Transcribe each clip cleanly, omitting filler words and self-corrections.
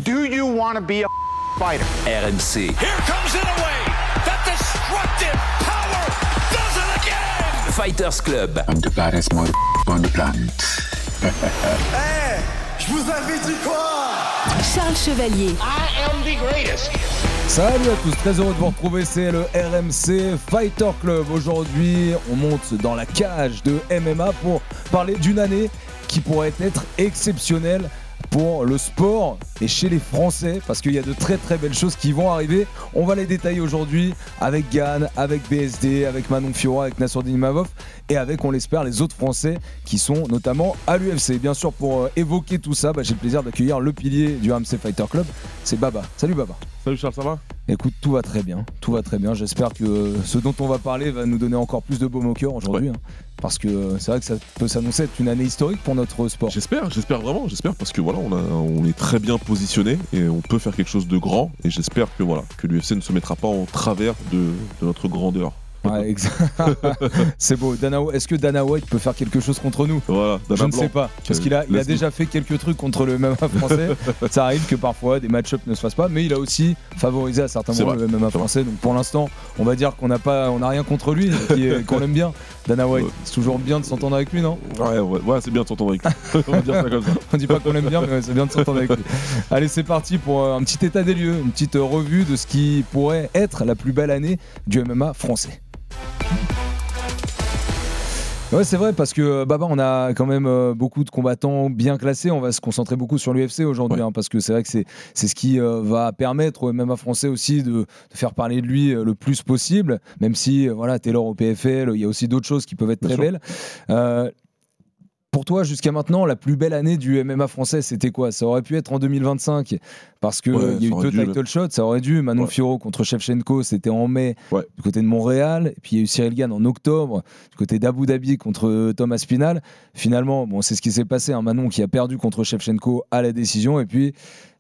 Do you want to be a fighter? RMC. Here comes Inoue. That destructive power does it again. Fighters Club. I'm the baddest on the planet. Hey, je vous avais dit quoi? Charles Chevalier. I am the greatest. Salut à tous, très heureux de vous retrouver, c'est le RMC Fighter Club. Aujourd'hui, on monte dans la cage de MMA pour parler d'une année qui pourrait être exceptionnelle pour le sport et chez les Français, parce qu'il y a de très très belles choses qui vont arriver. On va les détailler aujourd'hui avec Gann, avec BSD, avec Manon Fiorot, avec Nassourdine Imavov et avec, on l'espère, les autres Français qui sont notamment à l'UFC. Bien sûr, pour évoquer tout ça, j'ai le plaisir d'accueillir le pilier du RMC Fighter Club, c'est Baba. Salut Baba. Salut Charles, ça va ? Écoute, tout va très bien, j'espère que ce dont on va parler va nous donner encore plus de baume au cœur aujourd'hui, ouais. Parce que c'est vrai que ça peut s'annoncer être une année historique pour notre sport. J'espère vraiment, parce que voilà, on est très bien positionné et on peut faire quelque chose de grand, et j'espère que l'UFC ne se mettra pas en travers de notre grandeur. Ouais, exact. C'est beau. Est-ce que Dana White peut faire quelque chose contre nous ? Voilà, je ne sais pas, parce qu'il a déjà fait quelques trucs contre le MMA français. Ça arrive que parfois des match-ups ne se fassent pas, mais il a aussi favorisé à certains moments le MMA français. Donc pour l'instant, on va dire qu'on n'a rien contre lui, qu'on l'aime bien. Dana White, c'est toujours bien de s'entendre avec lui, non ? Ouais, c'est bien de s'entendre avec lui. On va dire ça comme ça. On dit pas qu'on l'aime bien, mais c'est bien de s'entendre avec lui. Allez, c'est parti pour un petit état des lieux, une petite revue de ce qui pourrait être la plus belle année du MMA français. Ouais, c'est vrai, parce que Baba, on a quand même beaucoup de combattants bien classés. On va se concentrer beaucoup sur l'UFC aujourd'hui, parce que c'est vrai que c'est ce qui va permettre au MMA français aussi de faire parler de lui le plus possible, même si Taylor au PFL, il y a aussi d'autres choses qui peuvent être très belles. Pour toi, jusqu'à maintenant, la plus belle année du MMA français, c'était quoi ? Ça aurait pu être en 2025, parce qu'il y a eu deux title shots, ça aurait dû. Manon Fiorot contre Shevchenko, c'était en mai du côté de Montréal. Et puis il y a eu Cyril Gann en octobre, du côté d'Abu Dhabi contre Thomas Spinal. Finalement, c'est ce qui s'est passé. Manon qui a perdu contre Shevchenko à la décision. Et puis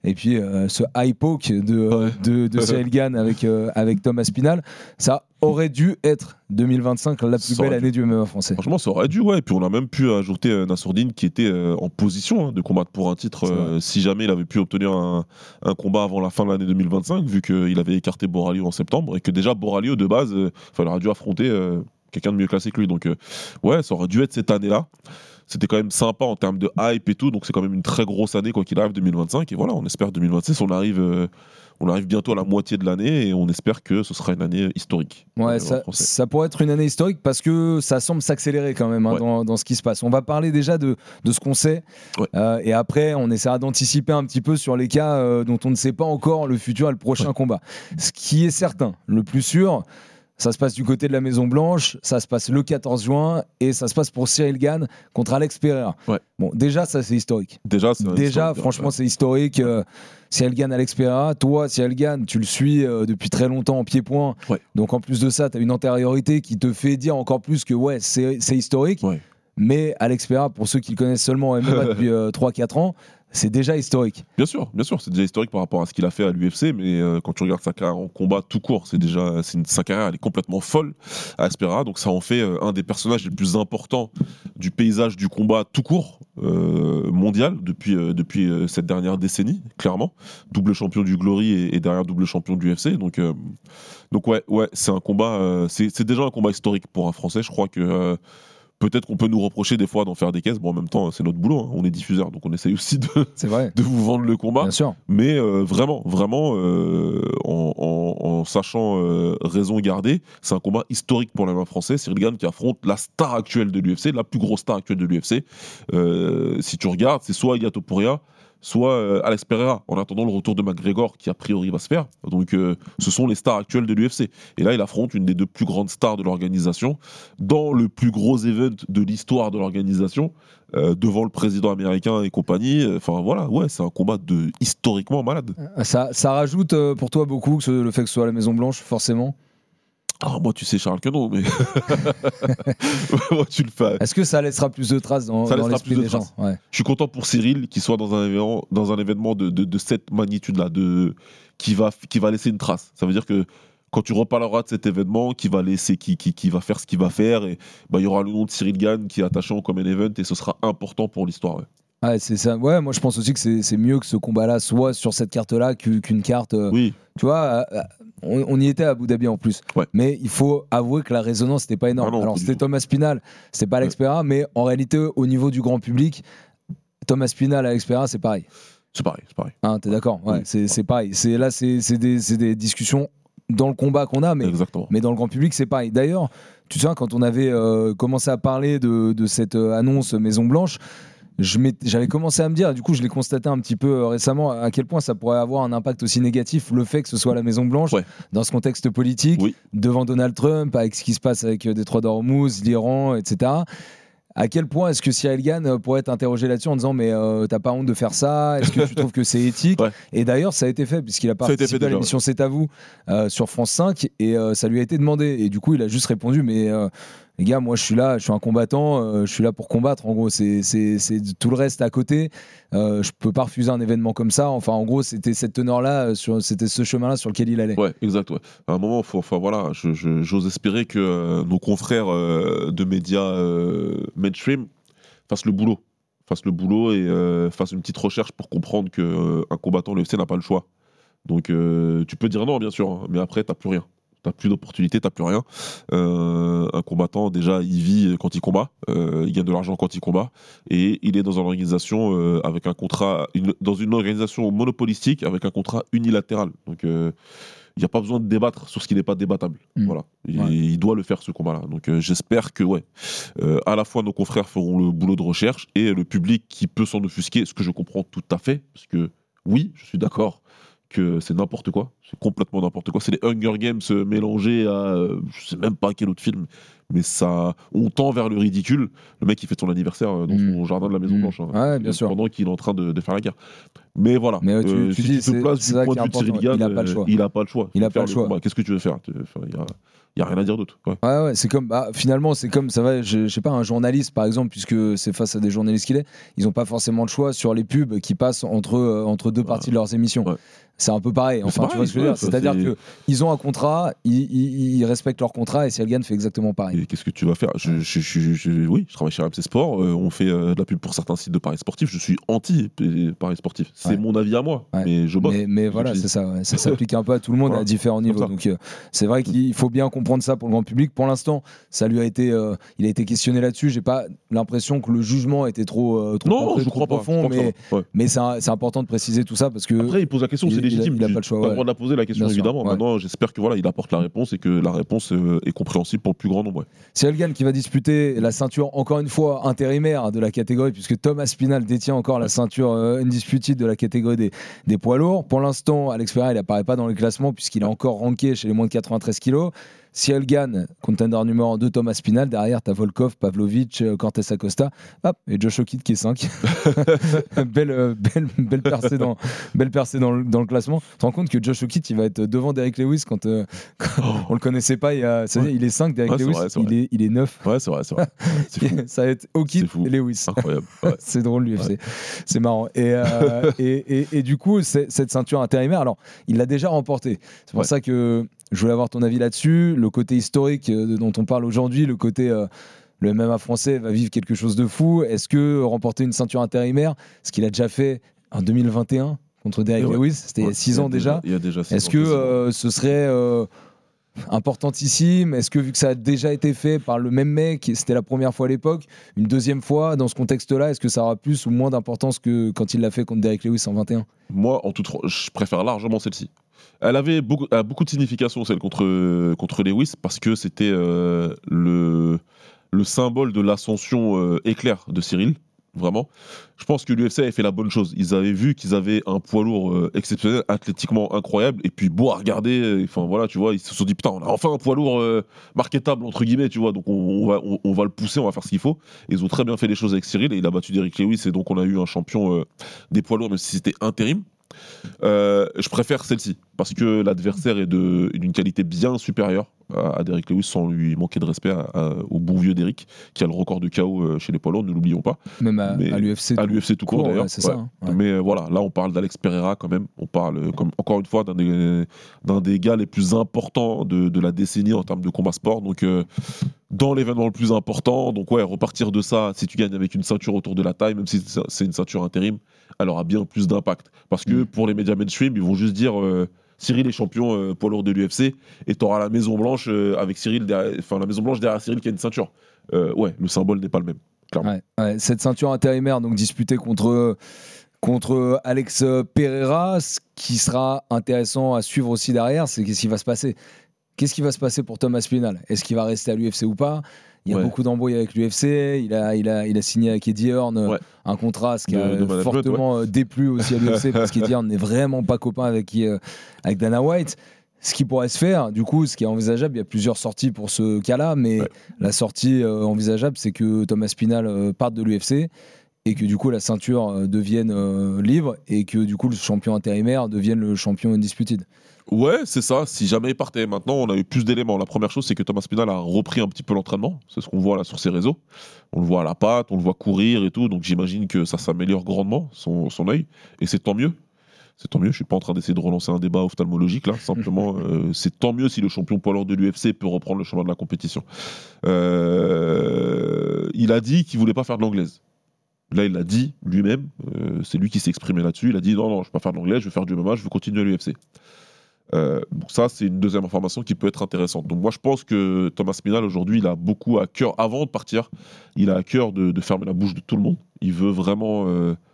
ce high poke de Cyril Gann avec Thomas Spinal, ça aurait dû être 2025 la plus belle année du MMA français. Franchement, ça aurait dû, et puis on a même pu ajouter Nassourdine qui était en position de combattre pour un titre si jamais il avait pu obtenir un combat avant la fin de l'année 2025, vu qu'il avait écarté Borralho en septembre, et que déjà Borralho de base, il aurait dû affronter quelqu'un de mieux classé que lui. Donc ça aurait dû être cette année-là. C'était quand même sympa en termes de hype et tout, donc c'est quand même une très grosse année quoi qu'il arrive 2025, et voilà, on espère 2026, on arrive bientôt à la moitié de l'année, et on espère que ce sera une année historique. Ouais, ça pourrait être une année historique parce que ça semble s'accélérer quand même dans ce qui se passe. On va parler déjà de ce qu'on sait, et après on essaiera d'anticiper un petit peu sur les cas dont on ne sait pas encore le futur et le prochain combat. Ce qui est certain, le plus sûr, ça se passe du côté de la Maison Blanche, ça se passe le 14 juin, et ça se passe pour Cyril Gann contre Alex Pereira. Bon, déjà ça c'est historique. Déjà franchement c'est historique. Cyril Gann, Alex Pereira, toi Cyril Gann, tu le suis depuis très longtemps en pied-point. Donc en plus de ça, tu as une antériorité qui te fait dire encore plus que c'est historique. Mais Alex Pereira, pour ceux qui le connaissent seulement en MMA depuis 3-4 ans, c'est déjà historique. Bien sûr, c'est déjà historique par rapport à ce qu'il a fait à l'UFC, mais quand tu regardes sa carrière en combat tout court, sa carrière elle est complètement folle à Pereira, donc ça en fait un des personnages les plus importants du paysage du combat tout court mondial depuis cette dernière décennie, clairement. Double champion du Glory et derrière double champion de l'UFC, donc c'est un combat, c'est déjà un combat historique pour un Français. Je crois que peut-être qu'on peut nous reprocher des fois d'en faire des caisses. Bon, en même temps, c'est notre boulot. On est diffuseur, donc on essaye aussi de vous vendre le combat. Bien sûr. Mais vraiment, en sachant raison garder, c'est un combat historique pour le MMA français. Cyril Gann qui affronte la star actuelle de l'UFC, la plus grosse star actuelle de l'UFC. Si tu regardes, c'est soit Ilia Topuria, soit Alex Pereira, en attendant le retour de McGregor qui a priori va se faire. Donc ce sont les stars actuelles de l'UFC. Et là il affronte une des deux plus grandes stars de l'organisation dans le plus gros event de l'histoire de l'organisation, devant le président américain et compagnie. C'est un combat historiquement malade. Ça rajoute pour toi beaucoup le fait que ce soit à la Maison Blanche, forcément. Moi, tu sais, Charles, que non, mais moi, tu le fais. Est-ce que ça laissera plus de traces dans l'esprit des gens ? Je suis content pour Cyril qu'il soit dans un événement de cette magnitude-là, qui va laisser une trace. Ça veut dire que quand tu reparleras de cet événement, qui va faire ce qu'il va faire, et il y aura le nom de Cyril Gann qui est attaché en comme un event, et ce sera important pour l'histoire. Ouais, c'est ça. Ouais, moi je pense aussi que c'est mieux que ce combat-là soit sur cette carte-là qu'une carte. Oui. Tu vois, on y était à Abu Dhabi en plus. Ouais. Mais il faut avouer que la résonance n'était pas énorme. Ah non, Alors pas du c'était tout. Thomas Spinal, c'était pas Alex Pereira, mais en réalité, au niveau du grand public, Thomas Spinal et Alex Pereira, c'est pareil. C'est pareil. Hein, t'es d'accord? Ouais, Oui. c'est pareil. C'est des discussions dans le combat qu'on a, Exactement. mais dans le grand public, c'est pareil. D'ailleurs, tu sais, quand on avait commencé à parler de cette annonce Maison Blanche, j'avais commencé à me dire, du coup je l'ai constaté un petit peu récemment, à quel point ça pourrait avoir un impact aussi négatif, le fait que ce soit la Maison Blanche, dans ce contexte politique, devant Donald Trump, avec ce qui se passe avec Détroit d'Ormuz, l'Iran, etc. À quel point est-ce que Cyril Gane pourrait être interrogé là-dessus en disant mais t'as pas honte de faire ça? Est-ce que tu trouves que c'est éthique? Et d'ailleurs ça a été fait puisqu'il a participé à l'émission C'est à vous sur France 5 et ça lui a été demandé et du coup il a juste répondu mais les gars, moi je suis là, je suis un combattant, je suis là pour combattre. En gros, c'est tout le reste à côté. Je peux pas refuser un événement comme ça. Enfin, en gros, c'était cette teneur-là, c'était ce chemin-là sur lequel il allait. Ouais, exact. Ouais. À un moment, voilà, j'ose espérer que nos confrères de médias mainstream fassent le boulot et fassent une petite recherche pour comprendre qu'un combattant de l'UFC n'a pas le choix. Donc, tu peux dire non, bien sûr, hein, mais après, t'as plus rien. T'as plus d'opportunités, t'as plus rien. Un combattant, déjà, il vit quand il combat, il gagne de l'argent quand il combat, et il est dans une organisation avec un contrat, dans une organisation monopolistique avec un contrat unilatéral. Donc, il n'y a pas besoin de débattre sur ce qui n'est pas débattable. Voilà. Il doit le faire, ce combat-là. Donc, j'espère que, à la fois nos confrères feront le boulot de recherche et le public qui peut s'en offusquer, ce que je comprends tout à fait, parce que, oui, je suis d'accord que c'est n'importe quoi, c'est complètement n'importe quoi. C'est les Hunger Games mélangés à je sais même pas quel autre film, mais ça, on tend vers le ridicule. Le mec il fait son anniversaire dans son jardin de la Maison Blanche, ouais, bien sûr, pendant qu'il est en train de faire la guerre. Mais voilà, mais tu si dis, tu te places du point de vue de Cyril Gane, il a pas le choix. Il a pas le choix. Il a pas le choix. Qu'est-ce que tu veux faire? Il y a rien à dire d'autre. Ouais, c'est comme finalement c'est comme ça va. Je sais pas, un journaliste par exemple, puisque c'est face à des journalistes qu'il est, ils ont pas forcément le choix sur les pubs qui passent entre deux parties de leurs émissions. C'est un peu pareil. Enfin, tu vois ce que je veux dire. C'est-à-dire que ils ont un contrat, ils respectent leur contrat et Cyril Gane fait exactement pareil. Et qu'est-ce que tu vas faire? Oui, je travaille chez RMC Sport. On fait de la pub pour certains sites de paris sportifs. Je suis anti paris sportifs. C'est mon avis à moi, mais je bosse. Mais voilà, c'est ça. Ça s'applique un peu à tout le monde à différents niveaux. Donc c'est vrai qu'il faut bien comprendre ça pour le grand public. Pour l'instant, ça lui a été, il a été questionné là-dessus. J'ai pas l'impression que le jugement était trop profond, mais c'est important de préciser tout ça parce que après il pose la question, c'est légitime. Il a pas le choix. Il a le droit de la poser la question, bien évidemment. Sûr, Maintenant, j'espère que il apporte la réponse et que la réponse est compréhensible pour le plus grand nombre. Cyril Gane qui va disputer la ceinture encore une fois intérimaire de la catégorie puisque Thomas Spinal détient encore la ceinture undisputed de la catégorie des poids lourds. Pour l'instant, Alex Pereira il apparaît pas dans les classements puisqu'il est encore ranké chez les moins de 93 kilos. Cyril Gane, contender numéro 2, Thomas Spinal. Derrière, t'as Volkov, Pavlovich, Cortés Acosta. Et Josh O'Kidd qui est 5. belle percée dans le classement. Tu te rends compte que Josh O'Kidd, il va être devant Derrick Lewis quand on le connaissait pas. Il est 5, Derrick Lewis. Il est 9. Ouais, c'est vrai. C'est fou. Ça va être O'Kidd et Lewis. Incroyable. C'est drôle, l'UFC. C'est marrant. Et du coup, cette ceinture intérimaire, alors, il l'a déjà remportée. C'est pour ça que je voulais avoir ton avis là-dessus, le côté historique dont on parle aujourd'hui, le côté le MMA français va vivre quelque chose de fou. Est-ce que remporter une ceinture intérimaire, ce qu'il a déjà fait en 2021 contre Derrick Lewis, c'était il y a 6 ans déjà. Est-ce que ce serait importantissime? Est-ce que vu que ça a déjà été fait par le même mec, c'était la première fois à l'époque, une deuxième fois dans ce contexte-là, est-ce que ça aura plus ou moins d'importance que quand il l'a fait contre Derrick Lewis en 21? Moi, je préfère largement celle-ci. Elle avait beaucoup de signification, celle contre Lewis, parce que c'était le symbole de l'ascension éclair de Cyril, vraiment. Je pense que l'UFC avait fait la bonne chose. Ils avaient vu qu'ils avaient un poids lourd exceptionnel, athlétiquement incroyable, et puis beau à regarder. Enfin voilà, tu vois, ils se sont dit putain, on a enfin un poids lourd marketable entre guillemets, tu vois. Donc on va le pousser, on va faire ce qu'il faut. Et ils ont très bien fait les choses avec Cyril, et il a battu Derrick Lewis, et donc on a eu un champion des poids lourds, même si c'était intérim. Je préfère celle-ci parce que l'adversaire est d'une qualité bien supérieure à Derrick Lewis, sans lui manquer de respect au bon vieux Derrick qui a le record de KO chez les poids lourds, ne l'oublions pas. Même à l'UFC tout court d'ailleurs. C'est ça, hein. Mais voilà, là on parle d'Alex Pereira quand même. On parle encore une fois d'un des gars les plus importants de la décennie en termes de combat sport. Donc dans l'événement le plus important. Donc ouais, repartir de ça, si tu gagnes avec une ceinture autour de la taille, même si c'est une ceinture intérim, elle aura bien plus d'impact. Parce que pour les médias mainstream, ils vont juste dire Cyril est champion poids lourd de l'UFC et tu auras la Maison Blanche avec Cyril, la Maison Blanche derrière Cyril qui a une ceinture. Ouais, le symbole n'est pas le même, clairement. Ouais, cette ceinture intérimaire, donc disputée contre Alex Pereira, ce qui sera intéressant à suivre aussi derrière, c'est qu'est-ce qui va se passer. Qu'est-ce qui va se passer pour Thomas Spinal ? Est-ce qu'il va rester à l'UFC ou pas ? Il y a beaucoup d'embrouilles avec l'UFC. Il a signé avec Eddie Hearn un contrat, ce qui a fortement déplu aussi à l'UFC parce qu'Eddie Hearn n'est vraiment pas copain avec Dana White. Ce qui pourrait se faire, du coup, ce qui est envisageable, il y a plusieurs sorties pour ce cas-là, mais la sortie envisageable, c'est que Thomas Spinal parte de l'UFC et que du coup la ceinture devienne libre et que du coup le champion intérimaire devienne le champion undisputed. Ouais, c'est ça. Si jamais il partait, maintenant on a eu plus d'éléments. La première chose, c'est que Thomas Spinal a repris un petit peu l'entraînement. C'est ce qu'on voit là sur ses réseaux. On le voit à la patte, on le voit courir et tout. Donc j'imagine que ça s'améliore grandement, son œil. Et c'est tant mieux. C'est tant mieux. Je suis pas en train d'essayer de relancer un débat ophtalmologique là. Simplement, c'est tant mieux si le champion poids lourd de l'UFC peut reprendre le chemin de la compétition. Il a dit qu'il voulait pas faire de l'anglaise. Là, il l'a dit lui-même. C'est lui qui s'est exprimé là-dessus. Il a dit non, je ne vais pas faire de l'anglaise, je vais faire du MMA, je vais continuer à l'UFC. Donc ça, c'est une deuxième information qui peut être intéressante. Donc moi, je pense que Thomas Spinal, aujourd'hui, il a beaucoup à cœur, avant de partir, il a à cœur de fermer la bouche de tout le monde. Il veut vraiment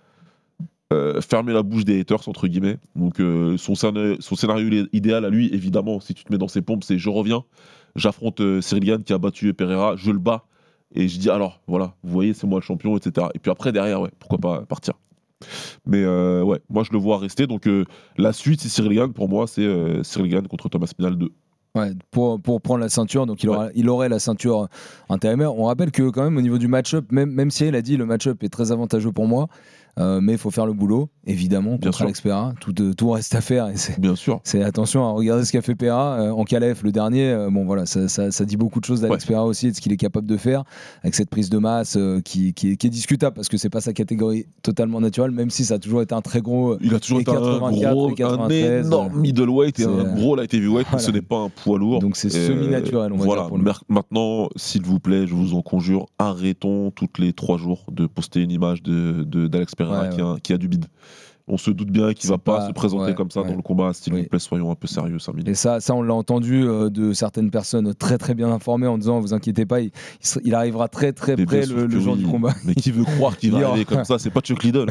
fermer la bouche des haters, entre guillemets. Donc son scénario idéal à lui, évidemment, si tu te mets dans ses pompes, c'est je reviens, j'affronte Cyril Gane qui a battu Pereira, je le bats, et je dis alors, voilà, vous voyez, c'est moi le champion, etc. Et puis après, derrière, ouais, pourquoi pas partir. Mais ouais, moi je le vois rester. Donc la suite, c'est Cyril Gane. Pour moi, c'est Cyril Gane contre Thomas Spinal 2. Ouais, pour prendre la ceinture, donc il aurait la ceinture intérimaire. On rappelle que quand même au niveau du match-up, même si elle a dit le match-up est très avantageux pour moi, mais il faut faire le boulot, évidemment, contre Alex Pereira. Tout reste à faire. Bien sûr. C'est attention à regarder ce qu'a fait Pereira en Calef, le dernier. Bon voilà, ça dit beaucoup de choses d'Alex Pereira aussi, de ce qu'il est capable de faire avec cette prise de masse qui est discutable parce que c'est pas sa catégorie totalement naturelle, même si ça a toujours été un très gros. Il a toujours été un énorme middleweight et un gros light heavyweight, mais ce n'est pas un poids lourd. Donc c'est semi-naturel, on va dire. Pour maintenant, s'il vous plaît, je vous en conjure, arrêtons toutes les 3 jours de poster une image d'Alex Pereira qui a du bide. On se doute bien qu'il ne va pas se présenter comme ça dans le combat. S'il vous plaît, soyons un peu sérieux, 5 minutes. Et ça, on l'a entendu de certaines personnes très très bien informées en disant, vous inquiétez pas, il arrivera très très près le jour du combat. Mais qui veut croire qu'il va arriver comme ça? C'est pas Chuck Liddell.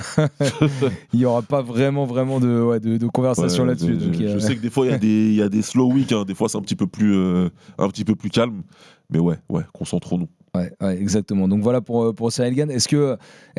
Il n'y aura pas vraiment de conversation là-dessus. Je sais que des fois il y a des slow week, hein. Des fois c'est un petit peu plus calme. Mais ouais, concentrons-nous. Ouais, exactement. Donc voilà pour Cyril Gane. Est-ce que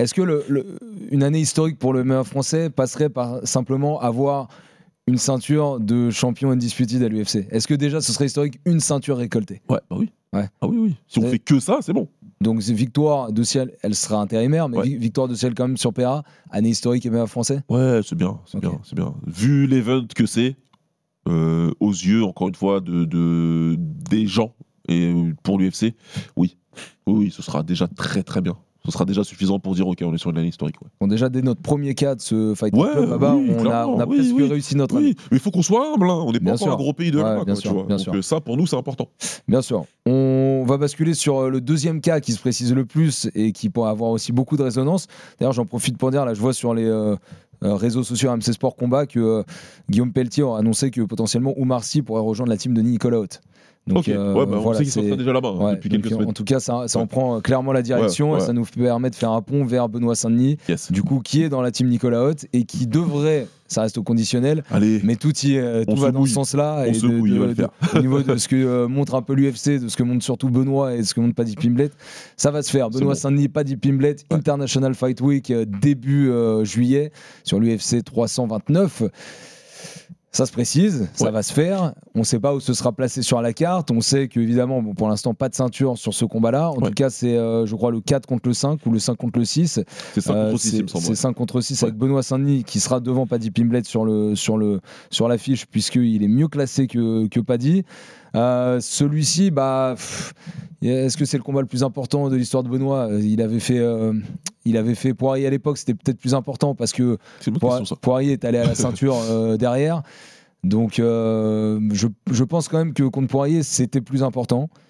une année historique pour le MMA français passerait par simplement avoir une ceinture de champion undisputed à l'UFC? Est-ce que déjà ce serait historique, une ceinture récoltée? Ouais, bah oui. Ouais. Ah oui. Si on fait que ça, c'est bon. Donc victoire de Ciel, elle sera intérimaire, mais victoire de Ciel quand même sur Pereira, année historique MMA français? Ouais, c'est bien. Vu l'event que c'est, aux yeux, encore une fois, des gens, et pour l'UFC, oui, ce sera déjà très très bien. Ce sera déjà suffisant pour dire ok, on est sur une année historique. Ouais. Bon, déjà dès notre premier cas de ce Fight Club là-bas, on a presque réussi notre année. Mais il faut qu'on soit humble, hein. On n'est pas encore un gros pays de MMA. Bien sûr. Donc ça, pour nous, c'est important. Bien sûr. On va basculer sur le deuxième cas qui se précise le plus et qui pourrait avoir aussi beaucoup de résonance. D'ailleurs, j'en profite pour dire, là, je vois sur les réseaux sociaux RMC Sport Combat que Guillaume Pelletier a annoncé que potentiellement Oumar Sy pourrait rejoindre la team de Nicolas Haute. Donc, on sait qu'ils sont déjà là-bas depuis quelques semaines. En tout cas, ça en prend clairement la direction et ça nous permet de faire un pont vers Benoît Saint-Denis, du coup, qui est dans la team Nicolas Haute et qui devrait, ça reste au conditionnel, mais tout va dans ce sens-là. Et au niveau de ce que montre un peu l'UFC, de ce que montre surtout Benoît et de ce que montre Paddy Pimblett, ça va se faire. Benoît Saint-Denis, Paddy Pimblett, International Fight Week début juillet sur l'UFC 329. Ça se précise, ça va se faire. On ne sait pas où ce sera placé sur la carte. On sait qu'évidemment, pour l'instant, pas de ceinture sur ce combat-là. En tout cas, c'est, je crois, le 4 contre le 5 ou le 5 contre le 6. C'est 5 contre 6, il me semble. C'est 5 contre 6 avec Benoît Saint-Denis qui sera devant Paddy Pimblett sur l'affiche puisqu'il est mieux classé que Paddy. Celui-ci, est-ce que c'est le combat le plus important de l'histoire de Benoît? Il avait fait Poirier à l'époque, c'était peut-être plus important parce que Poirier est allé à la ceinture derrière. Donc je pense quand même que contre Poirier, c'était plus important.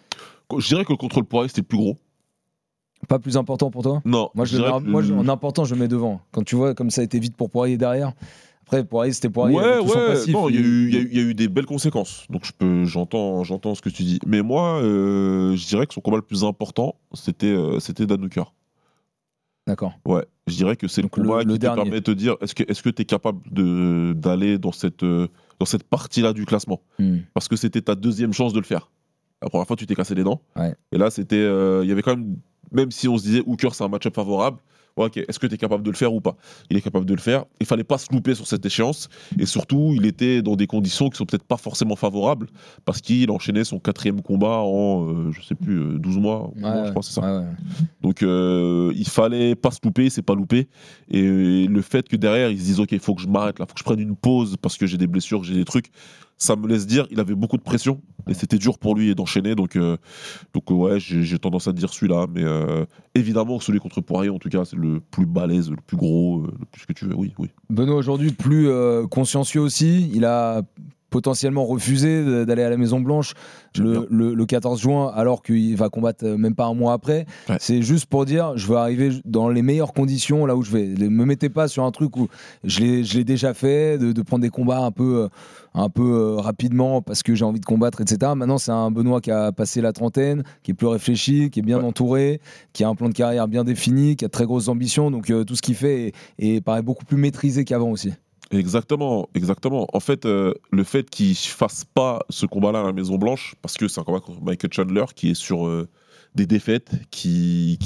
Je dirais que contre le Poirier, c'était le plus gros. Pas plus important pour toi? Non. Moi, en important, je mets devant. Quand tu vois comme ça a été vite pour Poirier derrière. Après, Poirier, c'était Poirier. Ouais. Non, il y a eu des belles conséquences. Donc, j'entends ce que tu dis. Mais moi, je dirais que son combat le plus important, c'était Dan Hooker. D'accord. Ouais, je dirais que c'est le combat qui te permet de te dire est-ce que tu es capable d'aller dans cette partie-là du classement. Parce que c'était ta deuxième chance de le faire. La première fois, tu t'es cassé les dents. Ouais. Et là, c'était. Il y avait quand même si on se disait Hooker, c'est un match-up favorable, ok, est-ce que tu es capable de le faire ou pas? Il est capable de le faire. Il fallait pas se louper sur cette échéance. Et surtout, il était dans des conditions qui sont peut-être pas forcément favorables parce qu'il enchaînait son 4e combat en, je sais plus, 12 mois. Je crois, c'est ça. Ouais. Donc, il fallait pas se louper, c'est pas loupé. Et le fait que derrière, ils se disent, ok, il faut que je m'arrête là, il faut que je prenne une pause parce que j'ai des blessures, que j'ai des trucs. Ça me laisse dire, il avait beaucoup de pression et c'était dur pour lui d'enchaîner. Donc ouais, j'ai tendance à dire celui-là. Mais évidemment, celui contre Poirier, en tout cas, c'est le plus balèze, le plus gros, le plus que tu veux. Oui. Benoît, aujourd'hui, plus consciencieux aussi. Il a potentiellement refusé d'aller à la Maison Blanche le 14 juin alors qu'il va combattre même pas un mois après. Ouais. C'est juste pour dire je veux arriver dans les meilleures conditions là où je vais. Ne me mettez pas sur un truc où je l'ai déjà fait, de prendre des combats un peu rapidement parce que j'ai envie de combattre, etc. Maintenant, c'est un Benoît qui a passé la trentaine, qui est plus réfléchi, qui est bien entouré, qui a un plan de carrière bien défini, qui a de très grosses ambitions. Donc tout ce qu'il fait paraît beaucoup plus maîtrisé qu'avant aussi. Exactement. En fait, le fait qu'il fasse pas ce combat-là à la Maison Blanche, parce que c'est un combat contre Michael Chandler qui est sur des défaites, qui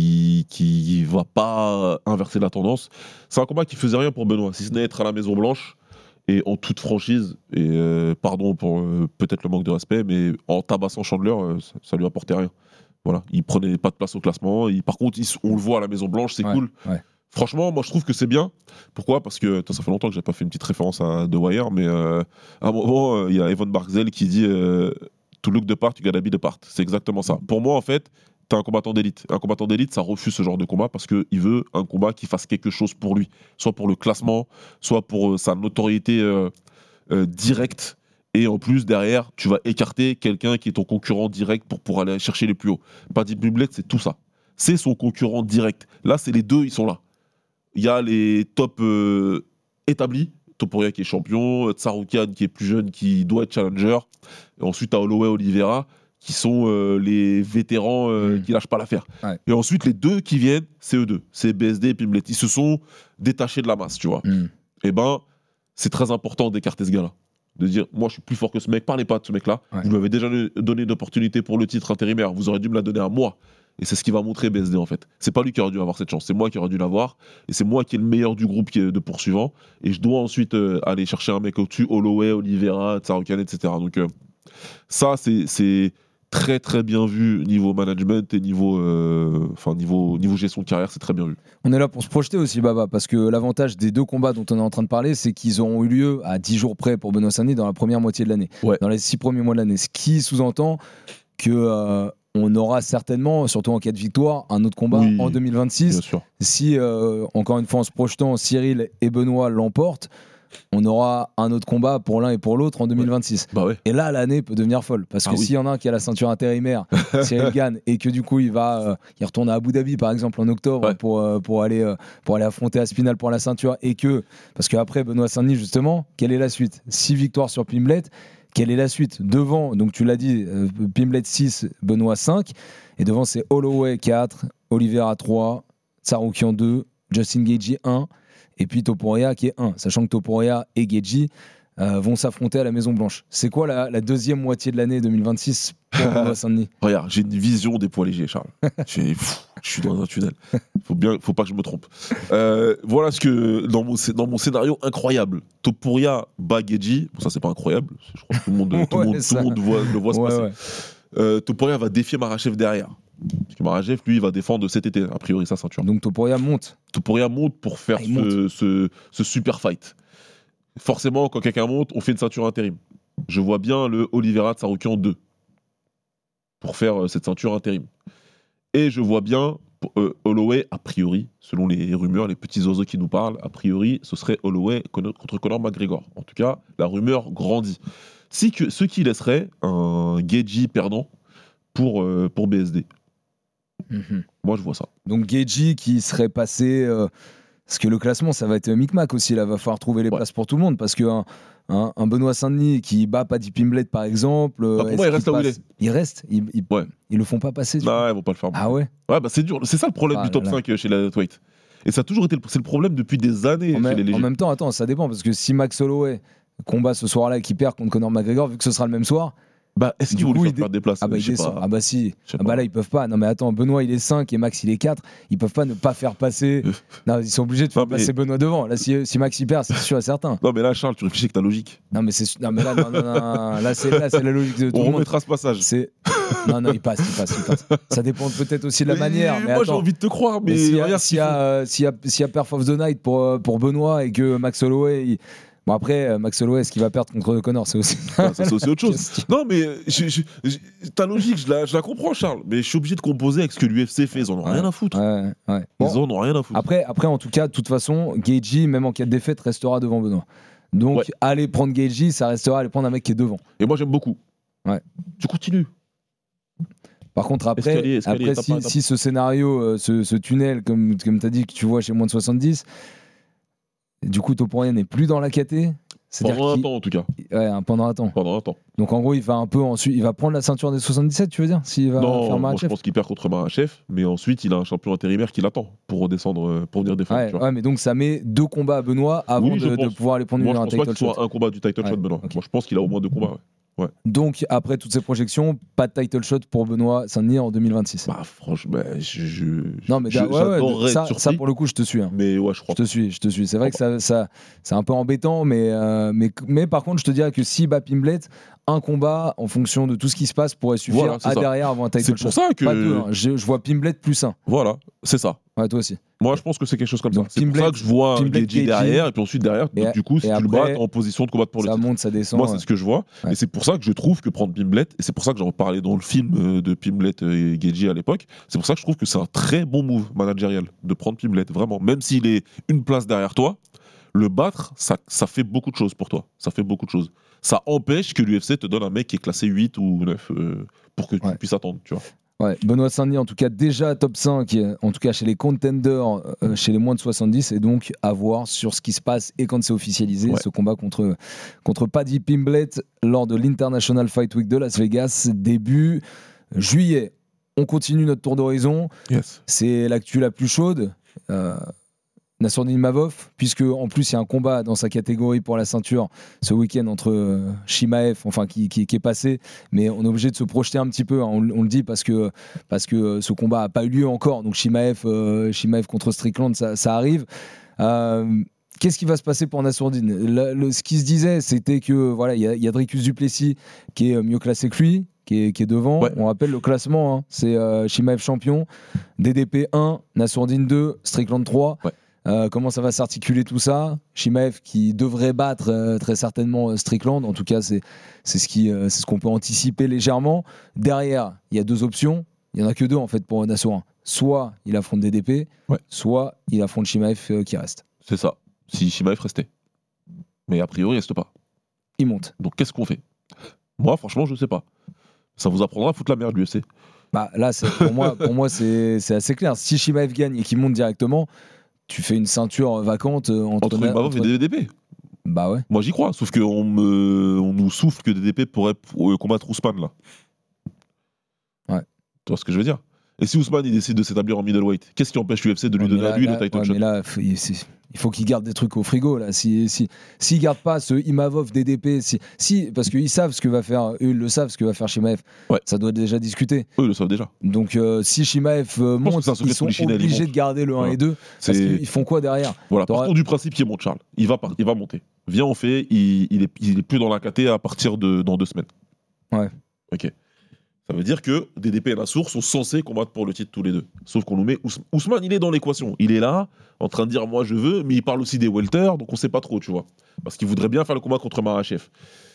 va pas inverser la tendance. C'est un combat qui faisait rien pour Benoît, si ce n'est être à la Maison Blanche et en toute franchise. Et pardon pour peut-être le manque de respect, mais en tabassant Chandler, ça lui apportait rien. Voilà, il prenait pas de place au classement. Par contre, on le voit à la Maison Blanche, c'est cool. Ouais. Franchement, moi je trouve que c'est bien. Pourquoi ? Parce que ça fait longtemps que j'ai pas fait une petite référence à The Wire, mais à un moment, il y a Evan Barksdale qui dit To look the part, you gotta be the part. C'est exactement ça. Pour moi, en fait, t'es un combattant d'élite. Un combattant d'élite, ça refuse ce genre de combat parce qu'il veut un combat qui fasse quelque chose pour lui. Soit pour le classement, soit pour sa notoriété directe. Et en plus, derrière, tu vas écarter quelqu'un qui est ton concurrent direct pour aller chercher les plus hauts. Paddy Pimblett, c'est tout ça. C'est son concurrent direct. Là, c'est les deux, ils sont là. Il y a les tops établis, Topuria qui est champion, Tsarukyan qui est plus jeune, qui doit être challenger, et ensuite t'as Holloway, Oliveira, qui sont les vétérans qui lâchent pas l'affaire. Ouais. Et ensuite, les deux qui viennent, c'est eux deux, c'est BSD et Pimblett. Ils se sont détachés de la masse, tu vois. Et ben, c'est très important d'écarter ce gars-là. De dire, moi je suis plus fort que ce mec, parlez pas de ce mec-là. Ouais. Vous m'avez déjà donné une opportunité pour le titre intérimaire, vous aurez dû me la donner à moi. Et c'est ce qui va montrer BSD en fait. C'est pas lui qui aurait dû avoir cette chance, c'est moi qui aurais dû l'avoir. Et c'est moi qui est le meilleur du groupe de poursuivants. Et je dois ensuite aller chercher un mec au-dessus, Holloway, Oliveira, Tsarukyan, etc. Donc ça, c'est très très bien vu niveau management et niveau gestion de carrière, c'est très bien vu. On est là pour se projeter aussi, Baba, parce que l'avantage des deux combats dont on est en train de parler, c'est qu'ils auront eu lieu à 10 jours près pour Benoît Saint-Denis dans la première moitié de l'année, dans les 6 premiers mois de l'année. Ce qui sous-entend que on aura certainement, surtout en cas de victoire, un autre combat en 2026. Si, encore une fois, en se projetant, Cyril et Benoît l'emportent, on aura un autre combat pour l'un et pour l'autre en 2026. Et là, l'année peut devenir folle. Parce que s'il y en a un qui a la ceinture intérimaire, Cyril gagne, et que du coup, il retourne à Abu Dhabi, par exemple, en octobre, pour aller affronter Aspinall pour la ceinture, parce qu'après, Benoît Saint-Denis, justement, quelle est la suite ? 6 victoires sur Pimblett. Quelle est la suite ? Devant, donc tu l'as dit, Pimblett 6, Benoît 5. Et devant, c'est Holloway 4, Oliveira 3, Tsarukyan 2, Justin Gaethje 1. Et puis Topuria qui est 1. Sachant que Topuria et Gaethje vont s'affronter à la Maison Blanche. C'est quoi la deuxième moitié de l'année 2026 pour Benoît Saint-Denis ? Regarde, j'ai une vision des poids légers, Charles. Je suis dans un tunnel. Faut pas que je me trompe. Voilà ce que dans mon scénario incroyable, Topuria bat Gaethje. Bon, ça c'est pas incroyable. Je crois que tout le monde le voit se passer. Topuria va défier Makhachev derrière. Parce que Makhachev, lui, il va défendre cet été, a priori, sa ceinture. Donc Topuria monte. Topuria monte pour faire ce super fight. Forcément, quand quelqu'un monte, on fait une ceinture intérim. Je vois bien le Oliveira Tsarukyan 2 pour faire cette ceinture intérim. Et je vois bien Holloway, a priori, selon les rumeurs, les petits oiseaux qui nous parlent, a priori, ce serait Holloway contre Conor McGregor. En tout cas, la rumeur grandit. Ce qui laisserait un Gaethje perdant pour BSD. Mhm. Moi, je vois ça. Donc Gaethje qui serait passé... parce que le classement, ça va être micmac aussi. Là, va falloir trouver les places pour tout le monde. Parce que un Benoît Saint-Denis qui bat Paddy Pimblett, par exemple... Pour moi, il reste là où il est. Il reste. Ils le font pas passer. Non, ils vont pas le faire. Ah ouais. Ouais, bah c'est dur. C'est ça le problème du top 5 chez la lightweight. Et ça a toujours été c'est le problème depuis des années chez les légers. En même temps, attends, ça dépend. Parce que si Max Holloway combat ce soir-là et qu'il perd contre Conor McGregor, vu que ce sera le même soir... Bah, est-ce qu'ils vont lui faire perdre des places? Ah bah il descend. Ah bah si. Ah bah là ils peuvent pas. Non mais attends, Benoît il est 5 et Max il est 4. Ils peuvent pas ne pas faire passer. Non, ils sont obligés de faire passer Benoît devant. Là si Max il perd, c'est sûr et certain. Non mais là Charles, tu réfléchis avec ta logique. Non mais là non. Là c'est la logique de tout le monde. On remettra ce passage. Non il passe. Ça dépend peut-être aussi de la manière. Mais moi j'ai envie de te croire, mais s'il y a Perf of the Night pour Benoît et que Max Holloway Bon après, Max Holloway, est-ce qu'il va perdre contre Conor? C'est aussi... ça, c'est aussi autre chose. Non mais ta logique, je la comprends Charles, mais je suis obligé de composer avec ce que l'UFC fait. Ils en ont rien à foutre. Ouais. Ils en ont rien à foutre. Après, en tout cas, de toute façon, Gaethje, même en cas de défaite, restera devant Benoît. Donc aller prendre Gaethje, ça restera aller prendre un mec qui est devant. Et moi j'aime beaucoup. Ouais. Tu continues. Par contre, après si ce scénario, ce tunnel, comme tu as dit, que tu vois chez moins de 70, du coup, Topuria n'est plus dans la KT. Pendant un temps, en tout cas. Ouais, pendant un temps. Donc, en gros, il va un peu ensuite. Il va prendre la ceinture des 77, tu veux dire, s'il va faire Makhachev. Je pense qu'il perd contre Makhachev, mais ensuite, il a un champion intérimaire qui l'attend pour redescendre, pour venir défendre. Ouais, mais donc ça met 2 combats à Benoît avant de pouvoir aller prendre un title shot. Je pense pas qu'il soit un combat du title shot, Benoît. Okay. Moi, je pense qu'il a au moins 2 combats. Ouais. Donc, après toutes ces projections, pas de title shot pour Benoît Saint-Denis en 2026. Bah, franchement, non, mais ça, pour le coup, je te suis. Hein. Mais ouais, je crois. Je te suis. C'est vrai que ça c'est un peu embêtant, mais par contre, je te dirais que si bat Pimblett, un combat en fonction de tout ce qui se passe pourrait suffire derrière avant un title shot. C'est pour ça que. Pas 2, hein. Je vois Pimblett plus 1. Voilà, c'est ça. Ouais, toi aussi. Moi, je pense que c'est quelque chose comme ça. C'est pour ça que je vois Gaethje derrière, et puis ensuite derrière, du coup, si tu le bats, t'es en position de combattre pour le titre. Ça monte, ça descend. Moi, c'est ce que je vois. Et c'est pour ça que je trouve que prendre Pimblett, et c'est pour ça que j'en parlais dans le film de Pimblett et Gaethje à l'époque, c'est pour ça que je trouve que c'est un très bon move managérial de prendre Pimblett, vraiment. Même s'il est une place derrière toi, le battre, ça fait beaucoup de choses pour toi. Ça fait beaucoup de choses. Ça empêche que l'UFC te donne un mec qui est classé 8 ou 9 pour que tu puisses attendre, tu vois. Ouais, Benoît Saint-Denis en tout cas déjà top 5 en tout cas chez les contenders chez les moins de 70 et donc à voir sur ce qui se passe et quand c'est officialisé ce combat contre Paddy Pimblett lors de l'International Fight Week de Las Vegas début juillet. On continue notre tour d'horizon. C'est l'actu la plus chaude. Nassourdine Imavov, puisque en plus il y a un combat dans sa catégorie pour la ceinture ce week-end entre Chimaev, enfin qui est passé, mais on est obligé de se projeter un petit peu, hein, on le dit parce que ce combat n'a pas eu lieu encore, donc Chimaev contre Strickland, ça arrive. Qu'est-ce qui va se passer pour Nassourdine? Ce qui se disait, c'était que voilà, il y a Dricus du Plessis qui est mieux classé que lui, qui est devant. On rappelle le classement, hein, c'est Chimaev champion, DDP 1, Nassourdine 2, Strickland 3. Comment ça va s'articuler tout ça? Chimaev qui devrait battre très certainement Strickland, en tout cas c'est ce qu'on peut anticiper légèrement. Derrière, il y a 2 options, il n'y en a que 2 en fait pour Nassourin. Soit il affronte DDP, soit il affronte Chimaev qui reste. C'est ça, si Chimaev restait. Mais a priori il reste pas. Il monte. Donc qu'est-ce qu'on fait? Moi franchement je sais pas. Ça vous apprendra à foutre la merde l'UFC. Bah là pour moi c'est assez clair. Si Chimaev gagne et qu'il monte directement, tu fais une ceinture vacante entre Imavov et DDP. Bah ouais. Moi j'y crois, sauf qu'on nous souffle que DDP pourrait combattre Ousmane là. Ouais. Tu vois ce que je veux dire? Et si Ousmane il décide de s'établir en middleweight, qu'est-ce qui empêche l'UFC de lui donner à lui le title shot? Mais là, il faut qu'il garde des trucs au frigo là. S'il garde pas ce Imavov DDP, parce qu'ils savent ce que va faire, eux ils le savent ce que va faire Chimaev. Ça doit être déjà discuté. Eux ils le savent déjà. Donc si Chimaev monte, ils sont obligés de garder le 1 et 2. Parce qu'ils font quoi derrière? Voilà. Partons du principe qu'il monte, Charles. Il va monter. Viens, on fait. Il est plus dans la KT à partir de dans 2 semaines. Ouais. Ok. Ça veut dire que DDP et Nassour sont censés combattre pour le titre tous les 2. Sauf qu'on nous met Ousmane, il est dans l'équation. Il est là, en train de dire moi je veux, mais il parle aussi des welter, donc on sait pas trop, tu vois. Parce qu'il voudrait bien faire le combat contre Makhachev.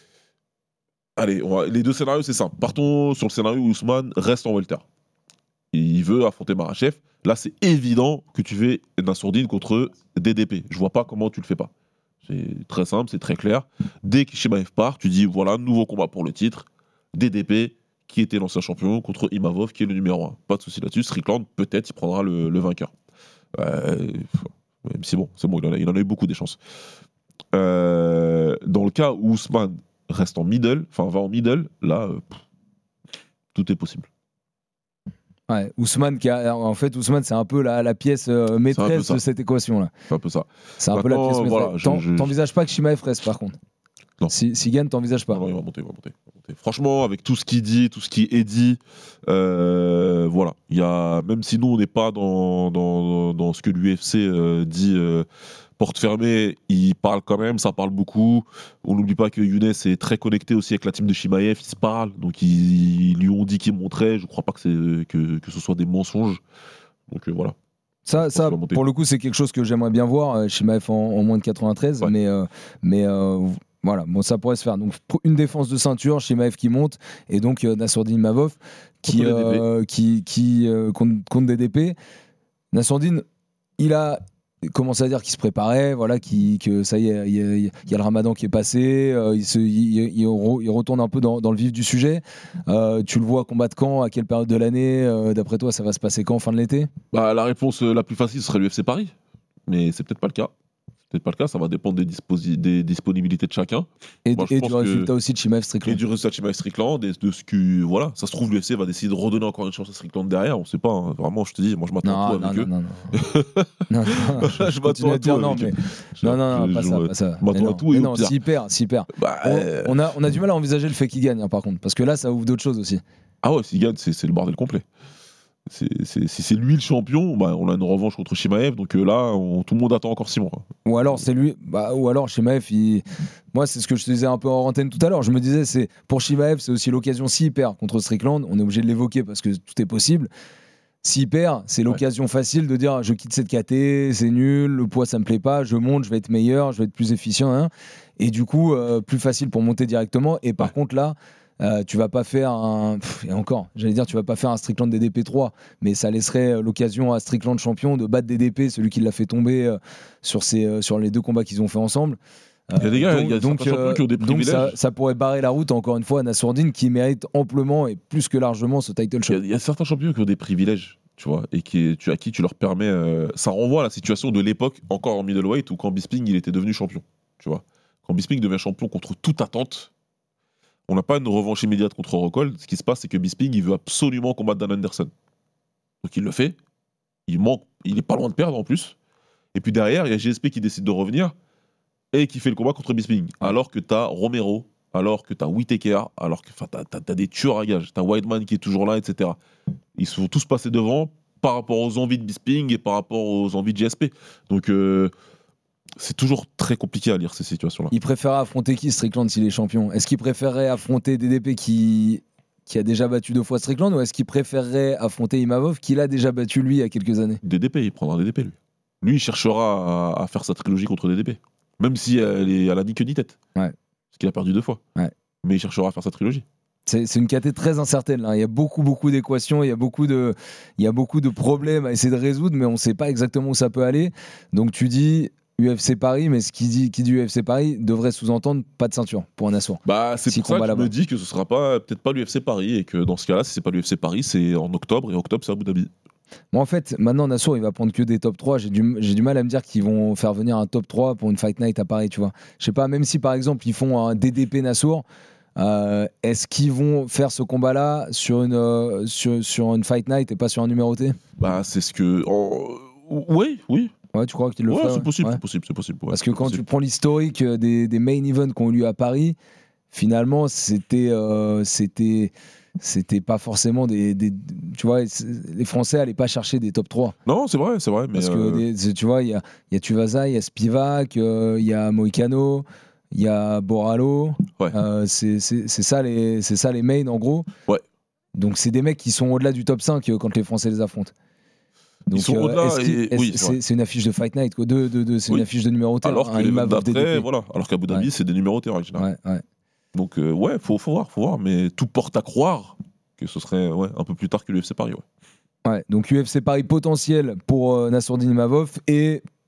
Allez, les 2 scénarios, c'est simple. Partons sur le scénario où Ousmane reste en welter. Il veut affronter Makhachev. Là, c'est évident que tu fais Nassourdine contre DDP. Je vois pas comment tu le fais pas. C'est très simple, c'est très clair. Dès que Chimaev part, tu dis voilà, nouveau combat pour le titre. DDP qui était l'ancien champion, contre Imavov, qui est le numéro 1. Pas de souci là-dessus. Strickland, peut-être, il prendra le vainqueur. Même si bon, c'est bon, il en a eu beaucoup des chances. Dans le cas où Ousmane reste en middle, enfin va en middle, là, tout est possible. Ouais, Ousmane, Ousmane, c'est un peu la pièce maîtresse de cette équation-là. C'est un peu ça. C'est un peu la pièce maîtresse. Voilà, t'envisages pas que Chimaev reste, par contre? Non. Si gagne, t'envisages pas? Non, il va monter. Franchement, avec tout ce qu'il dit, tout ce qui est dit, voilà. Même si nous, on n'est pas dans ce que l'UFC dit porte fermée, il parle quand même, ça parle beaucoup. On n'oublie pas que Younes est très connecté aussi avec la team de Chimaev, ils se parlent, donc ils lui ont dit qu'ils montrait. Je crois pas que ce soit des mensonges. Donc voilà. Ça pour le coup, c'est quelque chose que j'aimerais bien voir, Chimaev en moins de 93, ouais. mais voilà, bon, ça pourrait se faire. Donc une défense de ceinture, Chimaev qui monte, et donc Nassourdine Imavov qui contre DDP. Nassourdine, il a commencé à dire qu'il se préparait, voilà, que ça y est, il y a le Ramadan qui est passé, il retourne un peu dans le vif du sujet. Tu le vois combattre quand, à quelle période de l'année? D'après toi, ça va se passer quand, fin de l'été? La réponse la plus facile serait l'UFC Paris, mais c'est peut-être pas le cas. Ça va dépendre des disponibilités de chacun. Et du résultat aussi de Chimaev Strickland. Et du résultat de Chimaev Strickland, et de ce que, voilà, ça se trouve, l'UFC va décider de redonner encore une chance à Strickland derrière, on sait pas, hein. Vraiment, je te dis, moi je m'attends à tout avec eux. Non, je m'attends à tout avec eux. Non, pas ça. Je m'attends à tout. Non, s'il perd. On a du mal à envisager le fait qu'il gagne, hein, par contre, parce que là, ça ouvre d'autres choses aussi. Ah ouais, s'il gagne, c'est le bordel complet. Si c'est lui le champion, on a une revanche contre Chimaev, donc là, tout le monde attend encore 6 mois. Ou alors c'est lui, ou alors Chimaev, moi c'est ce que je te disais un peu en antenne tout à l'heure, je me disais, pour Chimaev, c'est aussi l'occasion, s'il perd contre Strickland, on est obligé de l'évoquer parce que tout est possible. S'il perd, c'est l'occasion facile de dire je quitte cette KT, c'est nul, le poids ça me plaît pas, je monte, je vais être meilleur, je vais être plus efficient, hein. Et du coup, plus facile pour monter directement. Et par contre là, tu vas pas faire tu vas pas faire un Strickland DDP3, mais ça laisserait l'occasion à Strickland champion de battre DDP, celui qui l'a fait tomber sur les 2 combats qu'ils ont fait ensemble. Il y a des gars, il y a certains champions qui ont des privilèges. Donc ça pourrait barrer la route encore une fois à Nassourdine qui mérite amplement et plus que largement ce title shot. Il y a certains champions qui ont des privilèges, tu vois, et à qui tu leur permets. Ça renvoie à la situation de l'époque, encore en middleweight, où quand Bisping il était devenu champion, tu vois. Quand Bisping devient champion contre toute attente, on n'a pas une revanche immédiate contre Rockhold. Ce qui se passe, c'est que Bisping, il veut absolument combattre Dan Anderson. Donc il le fait. Il est pas loin de perdre en plus. Et puis derrière, il y a GSP qui décide de revenir et qui fait le combat contre Bisping. Alors que t'as Romero, alors que t'as Whittaker, alors que t'as des tueurs à gages. T'as Weidman qui est toujours là, etc. Ils se sont tous passés devant par rapport aux envies de Bisping et par rapport aux envies de GSP. Donc c'est toujours très compliqué à lire ces situations-là. Il préférerait affronter qui, Strickland, s'il est champion? Est-ce qu'il préférerait affronter DDP qui a déjà battu 2 fois Strickland, ou est-ce qu'il préférerait affronter Imavov qui l'a déjà battu lui il y a quelques années? DDP, il prendra DDP lui. Lui, il cherchera à faire sa trilogie contre DDP. Même si elle a ni queue ni tête. Ouais. Parce qu'il a perdu 2 fois. Ouais. Mais il cherchera à faire sa trilogie. C'est une KT très incertaine là. Il y a beaucoup d'équations, il y a beaucoup de problèmes à essayer de résoudre, mais on ne sait pas exactement où ça peut aller. Donc tu dis UFC Paris, mais qui dit UFC Paris devrait sous-entendre pas de ceinture pour un assaut. C'est pour ça que je me dis que ce sera peut-être pas l'UFC Paris, et que dans ce cas-là, si c'est pas l'UFC Paris, c'est en octobre, et octobre c'est Abu Dhabi. Moi en fait, maintenant Nassour il va prendre que des top 3, j'ai du mal à me dire qu'ils vont faire venir un top 3 pour une Fight Night à Paris, tu vois. Je sais pas, même si par exemple ils font un DDP Nassour, est-ce qu'ils vont faire ce combat-là sur une Fight Night et pas sur un numéroté? C'est ce que... Oui. Ouais, tu crois qu'il le ferait? C'est possible, ouais. c'est possible. Ouais, parce que quand tu prends l'historique des main events qui ont eu lieu à Paris, finalement, c'était pas forcément tu vois, les Français allaient pas chercher des top 3. Non, c'est vrai. Mais parce que tu vois, il y a Tuivasa, il y a Spivak, il y a Moïcano, il y a Borrallo. Ouais. C'est ça les mains en gros. Ouais. Donc c'est des mecs qui sont au-delà du top 5 quand les Français les affrontent. Donc, ils sont au-delà. C'est une affiche de Fight Night, quoi. C'est une affiche de numéroté. Alors que les d'après, voilà. Alors qu'Abu Dhabi, c'est des numérotés en général. Ouais. Donc faut voir, mais tout porte à croire que ce serait un peu plus tard que l'UFC Paris. Ouais. Donc UFC Paris potentiel pour Nassourdine Imavov et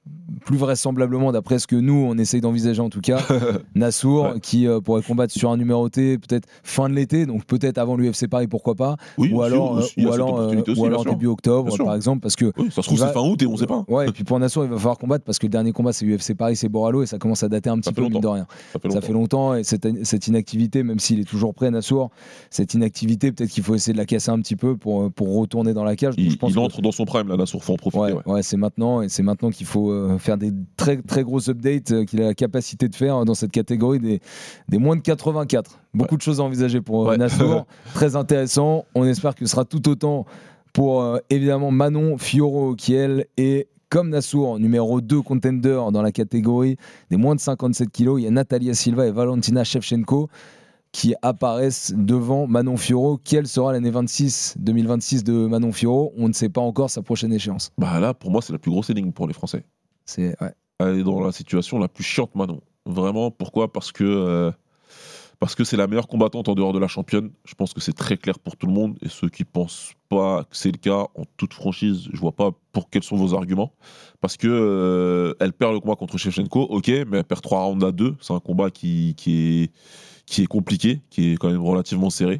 plus vraisemblablement, d'après ce que nous on essaye d'envisager en tout cas, Nassour qui pourrait combattre sur un numéroté peut-être fin de l'été, donc peut-être avant l'UFC Paris, pourquoi pas, ou alors début octobre par exemple, parce que ça se trouve c'est fin août et on sait pas. Ouais, et puis pour Nassour il va falloir combattre parce que le dernier combat c'est UFC Paris, c'est Boralo, et ça commence à dater un petit peu, mine de rien. Ça fait longtemps, et cette inactivité, même s'il est toujours prêt, Nassour, cette inactivité peut-être qu'il faut essayer de la casser un petit peu pour retourner dans la cage. Il entre dans son prime là, Nassour, faut en profiter. Ouais, c'est maintenant, et c'est maintenant qu'il faut faire des très très grosses updates qu'il a la capacité de faire dans cette catégorie des moins de 84. Beaucoup de choses à envisager pour Nassour. Très intéressant. On espère que ce sera tout autant pour évidemment Manon Fiorot, qui elle est comme Nassour, numéro 2 contender dans la catégorie des moins de 57 kilos. Il y a Natalia Silva et Valentina Shevchenko qui apparaissent devant Manon Fiorot. Quelle sera l'année 2026 de Manon Fiorot? On ne sait pas encore sa prochaine échéance. Là, pour moi, c'est la plus grosse énigme pour les Français. Elle est dans la situation la plus chiante, Manon. Vraiment, pourquoi ? Parce que c'est la meilleure combattante en dehors de la championne. Je pense que c'est très clair pour tout le monde. Et ceux qui ne pensent pas que c'est le cas, en toute franchise, je ne vois pas quels sont vos arguments. Parce que elle perd le combat contre Shevchenko, ok, mais elle perd 3 rounds à 2. C'est un combat qui est compliqué, qui est quand même relativement serré.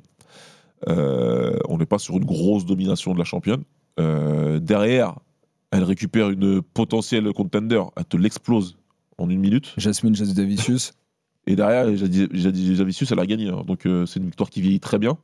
On n'est pas sur une grosse domination de la championne. Derrière, elle récupère une potentielle contender, elle te l'explose en 1 minute. Jasmine Jasudavicius. Et derrière, Jasudavicius, elle a gagné. Hein. Donc c'est une victoire qui vieillit très bien.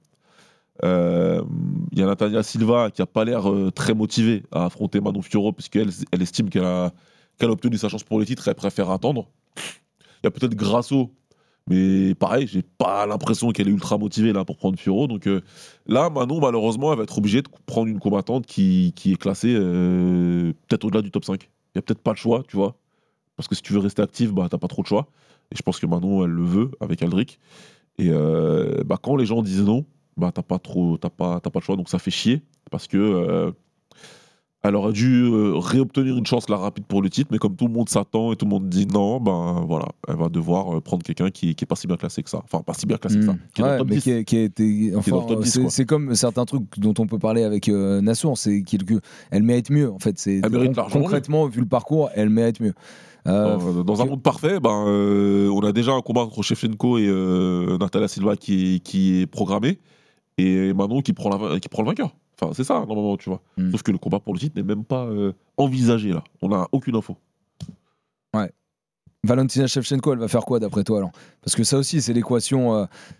Il y a Natalia Silva qui n'a pas l'air très motivée à affronter Manon Fiorot, puisqu'elle estime qu'elle a obtenu sa chance pour le titre, elle préfère attendre. Il y a peut-être Grasso, mais pareil, j'ai pas l'impression qu'elle est ultra motivée là pour prendre Fiorot. Donc là, Manon, malheureusement, elle va être obligée de prendre une combattante qui est classée peut-être au-delà du top 5. Il n'y a peut-être pas le choix, tu vois. Parce que si tu veux rester active, t'as pas trop de choix. Et je pense que Manon, elle le veut avec Aldric. Et quand les gens disent non, t'as pas de choix. Donc ça fait chier. Parce que elle aurait dû réobtenir une chance là rapide pour le titre, mais comme tout le monde s'attend et tout le monde dit non, voilà, elle va devoir prendre quelqu'un qui est pas si bien classé que ça. Enfin, pas si bien classé que ça. Qui est dans le top 10. Qui a été, enfin, c'est comme certains trucs dont on peut parler avec Nassour, c'est qu'elle mérite mieux en fait. Concrètement, vu le parcours, elle mérite mieux. Dans un monde parfait, on a déjà un combat entre Shevchenko et Natalia Silva qui est programmé, et Manon qui prend le vainqueur. Enfin, c'est ça, normalement, tu vois. Sauf que le combat pour le titre n'est même pas envisagé, là. On n'a aucune info. Ouais. Valentina Shevchenko, elle va faire quoi, d'après toi, alors ? Parce que ça aussi, c'est l'équation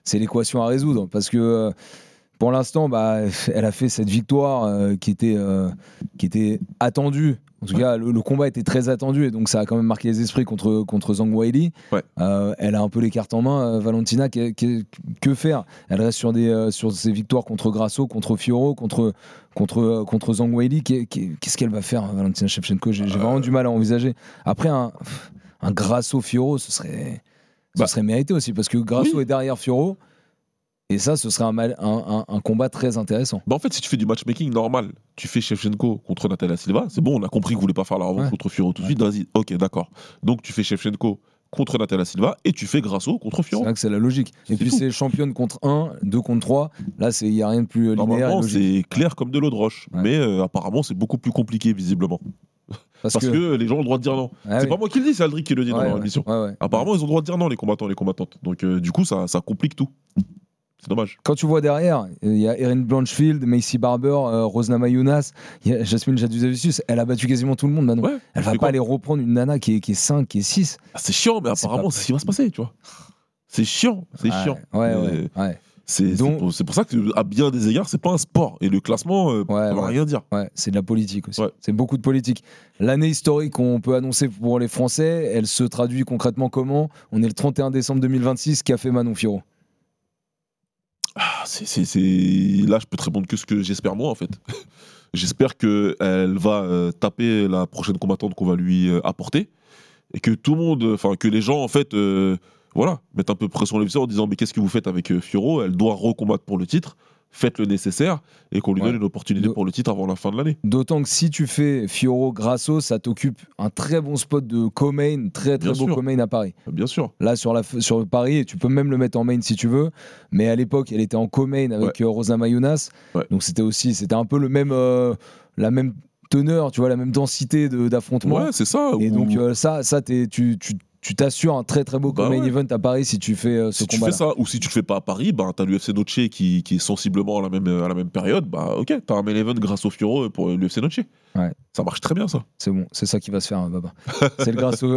à résoudre. Parce que pour l'instant, elle a fait cette victoire qui était attendue. En tout cas, le combat était très attendu, et donc ça a quand même marqué les esprits contre Zhang Weili. Ouais. Elle a un peu les cartes en main, Valentina. Que faire ? Elle reste sur ses victoires contre Grasso, contre Fiorot, contre Zhang Weili. Qu'est-ce qu'elle va faire, Valentina Shevchenko ? J'ai vraiment du mal à envisager. Après, un Grasso-Fiorot, ce serait mérité aussi, parce que Grasso est derrière Fiorot. Et ça, ce serait un combat très intéressant. En fait, si tu fais du matchmaking normal, tu fais Shevchenko contre Natalia Silva, c'est bon, on a compris que vous voulez pas faire la revanche contre Fiorot tout de suite, vas-y, ok, d'accord. Donc tu fais Shevchenko contre Natalia Silva et tu fais Grasso contre Fiorot. C'est vrai que c'est la logique. Et puis c'est championne contre 1, 2 contre 3. Là, il n'y a rien de plus linéaire. Normalement, c'est clair comme de l'eau de roche. Ouais. Mais apparemment, c'est beaucoup plus compliqué, visiblement. Parce que les gens ont le droit de dire non. C'est pas moi qui le dis, c'est Aldric qui le dit dans l'émission. Apparemment, ils ont le droit de dire non, les combattants et les combattantes. Donc du coup, ça complique tout. C'est dommage. Quand tu vois derrière, il y a Erin Blanchfield, Macy Barber, Rosna Mayounas, il y a Jasmine Jasudavicius. Elle a battu quasiment tout le monde maintenant. Elle va pas aller reprendre une nana qui est 5, qui est 6. C'est chiant, mais apparemment, c'est ce qui va se passer, tu vois. C'est chiant, c'est chiant. C'est pour ça qu'à bien des égards, c'est pas un sport. Et le classement, ça va rien dire. C'est de la politique aussi. C'est beaucoup de politique. L'année historique qu'on peut annoncer pour les Français, elle se traduit concrètement comment ? On est le 31 décembre 2026, qu'a fait Manon Fiorot ? Là, je peux te répondre que ce que j'espère moi, en fait. J'espère qu'elle va taper la prochaine combattante qu'on va lui apporter, et que tout le monde, que les gens, en fait, mettent un peu pression l'UFC en disant mais qu'est-ce que vous faites avec Fiorot ? Elle doit recombattre pour le titre. Faites le nécessaire et qu'on lui donne une opportunité pour le titre avant la fin de l'année. D'autant que si tu fais Fiorot Grasso, ça t'occupe un très bon spot de co-main, très beau co-main à Paris. Bien sûr. Là sur Paris, et tu peux même le mettre en main si tu veux, mais à l'époque elle était en co-main avec Rosa Mayounas, donc c'était un peu la même teneur, tu vois, la même densité d'affrontement. Ouais, c'est ça. Et donc tu t'assures un très très beau main event à Paris si tu fais ce combat. Si tu fais ça, ou si tu le fais pas à Paris, t'as l'UFC Noche qui est sensiblement à la même période, ok, t'as un main event grâce au Fioro pour l'UFC Noche. Ouais. Ça marche très bien, ça. C'est bon, c'est ça qui va se faire, Baba. C'est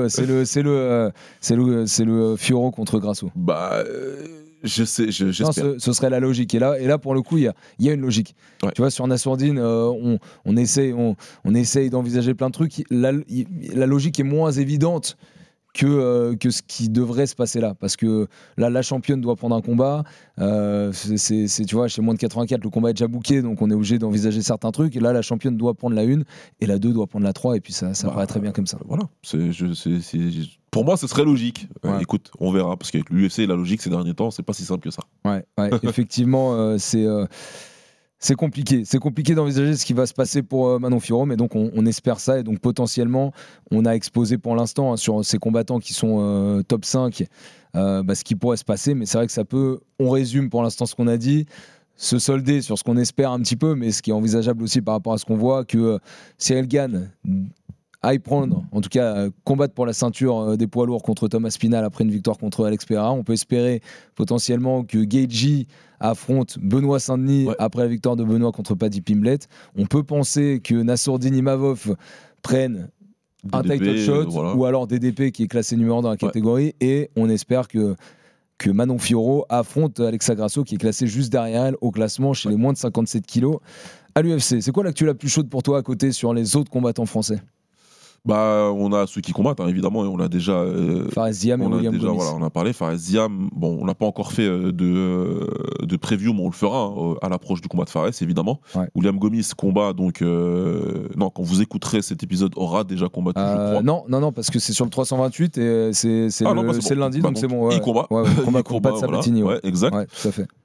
le Fioro contre Grasso. J'espère. Non, ce serait la logique. Et là pour le coup, il y a une logique. Ouais. Tu vois, sur Nassourdine, on essaye d'envisager plein de trucs. La logique est moins évidente que ce qui devrait se passer là, parce que là la championne doit prendre un combat, tu vois, chez moins de 84 le combat est déjà booké, donc on est obligé d'envisager certains trucs, et là la championne doit prendre la 1 et la 2 doit prendre la 3, et puis ça paraît très bien comme ça. Voilà, pour moi ce serait logique. Ouais. Écoute, on verra, parce que l'UFC la logique ces derniers temps c'est pas si simple que ça. Ouais effectivement, c'est compliqué d'envisager ce qui va se passer pour Manon Fiorot, mais donc on espère ça, et donc potentiellement on a exposé pour l'instant sur ces combattants qui sont top 5 ce qui pourrait se passer, mais c'est vrai que on résume pour l'instant ce qu'on a dit, se solder sur ce qu'on espère un petit peu, mais ce qui est envisageable aussi par rapport à ce qu'on voit, que Cyril Gane aille prendre, en tout cas combattre pour la ceinture des poids lourds contre Thomas Spinal après une victoire contre Alex Pereira. On peut espérer potentiellement que Gaethje affronte Benoît Saint-Denis après la victoire de Benoît contre Paddy Pimblett. On peut penser que Nassourdine Imavov prenne un title shot, ou alors DDP qui est classé numéro 1 dans la catégorie, et on espère que Manon Fiorot affronte Alexa Grasso qui est classée juste derrière elle au classement chez les moins de 57 kilos à l'UFC. C'est quoi l'actu la plus chaude pour toi à côté sur les autres combattants français ? On a ceux qui combattent, hein, évidemment, et on a déjà Fares Ziam et William Gomis. On a parlé Fares Ziam. Bon, on n'a pas encore fait de preview, mais on le fera à l'approche du combat de Fares, évidemment. Ouais. William Gomis combat donc quand vous écouterez cet épisode aura déjà combattu. Je crois. Non, parce que c'est sur le 328 et c'est le lundi, donc c'est bon. Il combat. Combat de Sabatini. Ouais, exact. Ouais, tout à fait.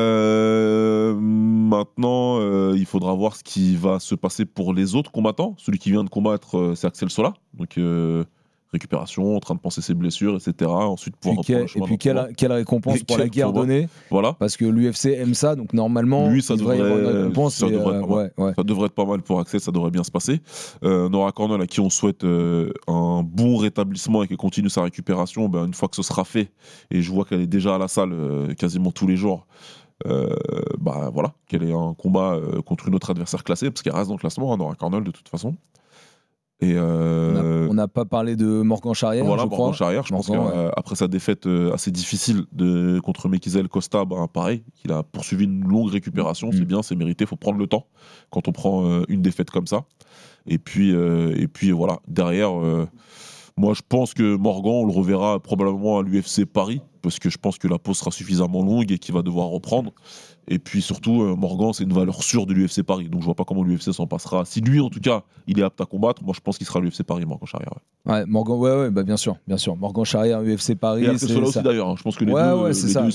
Maintenant, il faudra voir ce qui va se passer pour les autres combattants. Celui qui vient de combattre, c'est Axel Sola. Donc, récupération, en train de penser ses blessures, etc. Ensuite, pouvoir reprendre le chemin. Et puis, quelle récompense pour la guerre donnée. Voilà. Parce que l'UFC aime ça, donc normalement, lui, ça devrait être pas mal pour Axel, ça devrait bien se passer. Nora Cornell, à qui on souhaite un bon rétablissement et qu'elle continue sa récupération, une fois que ce sera fait, et je vois qu'elle est déjà à la salle quasiment tous les jours. Voilà, qu'elle ait un combat contre une autre adversaire classée, parce qu'elle reste dans le classement, Nora Cornell, de toute façon. Et on n'a pas parlé de Morgan Charrière, voilà, je crois. Morgan Charrière, je pense qu'après sa défaite assez difficile contre Mekizel Costa, pareil, qu'il a poursuivi une longue récupération, c'est bien, c'est mérité, il faut prendre le temps quand on prend une défaite comme ça. Et puis voilà, derrière, moi je pense que Morgan, on le reverra probablement à l'UFC Paris, parce que je pense que la pause sera suffisamment longue et qu'il va devoir reprendre. Et puis surtout, Morgan, c'est une valeur sûre de l'UFC Paris. Donc je vois pas comment l'UFC s'en passera. Si lui, en tout cas, il est apte à combattre, moi je pense qu'il sera à l'UFC Paris, Morgan Charrière. Ouais, Morgan, bien sûr. Morgan Charrière, UFC Paris. Et c'est cela aussi d'ailleurs. Hein. Je pense que les deux. C'est ça.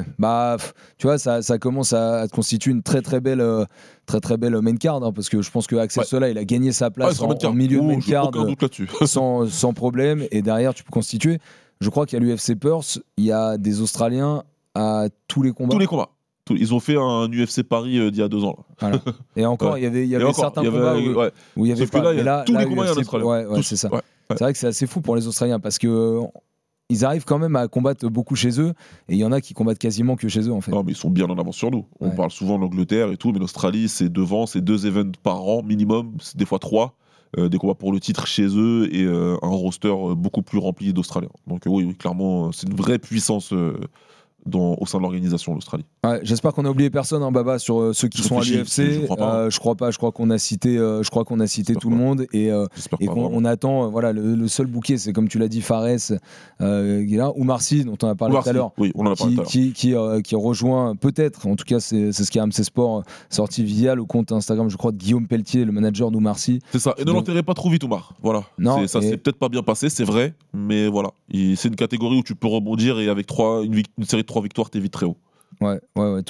Tu vois, ça commence à constituer une très très belle main card, hein, parce que je pense que Axel Sola, il a gagné sa place en milieu de main card sans problème. Et derrière, tu peux constituer. Je crois qu'à l'UFC Perth, il y a des Australiens à tous les combats. Tous les combats. Ils ont fait un UFC Paris d'il y a 2 ans. Là. Voilà. Et encore, il y avait certains combats où il y avait pas. Là, tous les combats, il y a un Australien. Ouais, c'est ça. Ouais. C'est vrai que c'est assez fou pour les Australiens, parce que ils arrivent quand même à combattre beaucoup chez eux, et il y en a qui combattent quasiment que chez eux, en fait. Non, mais ils sont bien en avance sur nous. On parle souvent de l'Angleterre et tout, mais l'Australie, c'est devant, c'est 2 events par an minimum, c'est des fois 3. Des combats pour le titre chez eux et un roster beaucoup plus rempli d'Australiens. Donc oui, clairement, c'est une vraie puissance au sein de l'organisation, l'Australie. Ouais, j'espère qu'on a oublié personne, Baba, sur ceux qui sont à l'UFC. Je crois pas. Je crois qu'on a cité tout le monde, et qu'on attend. Voilà, le seul bouquet, c'est comme tu l'as dit, Fares, Oumar Sy, dont on a parlé tout à l'heure. Oui, on en a parlé tout à l'heure. Qui rejoint peut-être. En tout cas, c'est ce qui a RMC Sport sorti via le compte Instagram, je crois, de Guillaume Pelletier, le manager d'Oumar Sy. C'est ça. Et ne l'enterrez pas trop vite, Oumar. Voilà. Non. Ça s'est peut-être pas bien passé, c'est vrai, mais voilà. C'est une catégorie où tu peux rebondir, et avec une série de 3 victoires, t'es vite très haut. Ouais,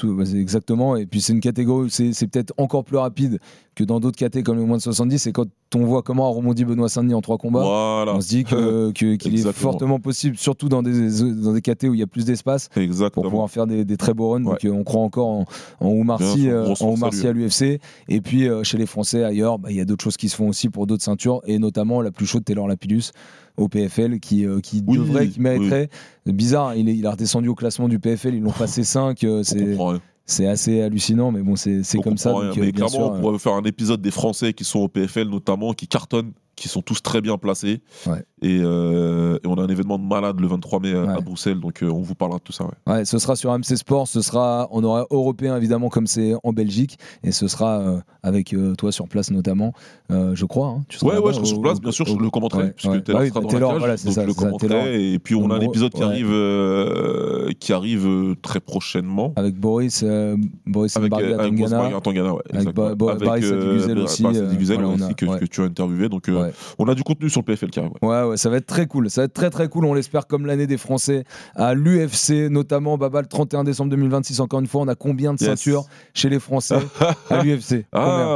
exactement. Et puis c'est une catégorie où c'est peut-être encore plus rapide que dans d'autres catés comme les moins de 70. Et quand quand on voit comment a rebondi Benoît Saint-Denis en 3 combats, voilà. on se dit qu'il est fortement possible, surtout dans des KT où il y a plus d'espace, pour pouvoir faire des très beaux runs. Donc on croit encore en Oumar Sy à l'UFC. Et puis chez les Français ailleurs, il y a d'autres choses qui se font aussi pour d'autres ceintures, et notamment la plus chaude, Taylor Lapillus au PFL qui mériterait. Bizarre, il a redescendu au classement du PFL, ils l'ont passé 5. C'est assez hallucinant, mais bon, c'est comme ça. Donc, mais clairement, on pourrait faire un épisode des Français qui sont au PFL, notamment, qui cartonnent, qui sont tous très bien placés. Et on a un événement de malade le 23 mai à Bruxelles, donc on vous parlera de tout ça. Ce sera sur MC Sport, on aura européen évidemment comme c'est en Belgique, et ce sera avec toi sur place notamment, je crois. Hein, je serai sur place, bien sûr, je le commenterai, puisque Taylor sera dans la cage, donc je le commenterai. Et puis on a un épisode qui arrive très prochainement. Avec Boris Mbarga Tangana, avec Boris Adiguzel aussi, que tu as interviewé. Donc on a du contenu sur le PFL qui arrive. Ouais, ça va être très cool. Ça va être très très cool. On l'espère, comme l'année des Français à l'UFC, notamment. Baba, le 31 décembre 2026, encore une fois, on a combien de ceintures chez les Français à l'UFC?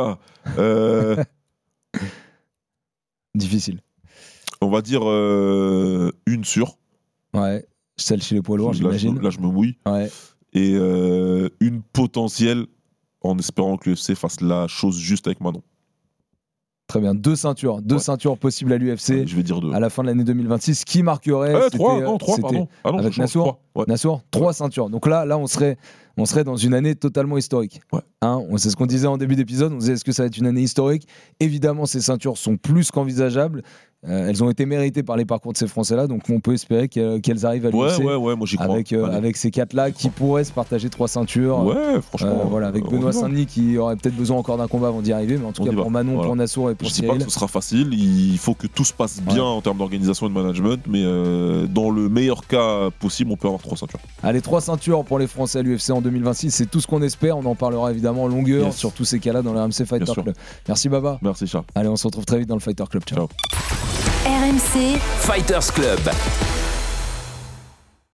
Difficile. On va dire une sûre. Ouais, celle chez les poids lourds, j'imagine. Là, je me mouille. Ouais. Et une potentielle, en espérant que l'UFC fasse la chose juste avec Manon. Très bien, 2 ceintures possibles à l'UFC. Je vais dire 2. À la fin de l'année 2026, qui marquerait 3, pardon. Avec Nassour. 3 ceintures. Donc là, on serait dans une année totalement historique. C'est ce qu'on disait en début d'épisode. On disait, est-ce que ça va être une année historique? Évidemment, ces ceintures sont plus qu'envisageables. Elles ont été méritées par les parcours de ces Français-là, donc on peut espérer qu'elles arrivent à l'UFC. Moi j'y crois. Avec ces 4-là qui pourraient se partager 3 ceintures. Franchement. Avec Benoît Saint-Denis qui aurait peut-être besoin encore d'un combat avant d'y arriver, mais en tout cas pour Manon, pour Nassour et pour Cyril. Je sais pas que ce sera facile, il faut que tout se passe bien en termes d'organisation et de management, mais dans le meilleur cas possible, on peut avoir 3 ceintures. Allez, 3 ceintures pour les Français à l'UFC en 2026, c'est tout ce qu'on espère. On en parlera évidemment en longueur sur tous ces cas-là dans le RMC Fighter Club. Merci Baba. Merci Charles. Allez, on se retrouve très vite dans le Fighter Club. Ciao. RMC Fighters Club.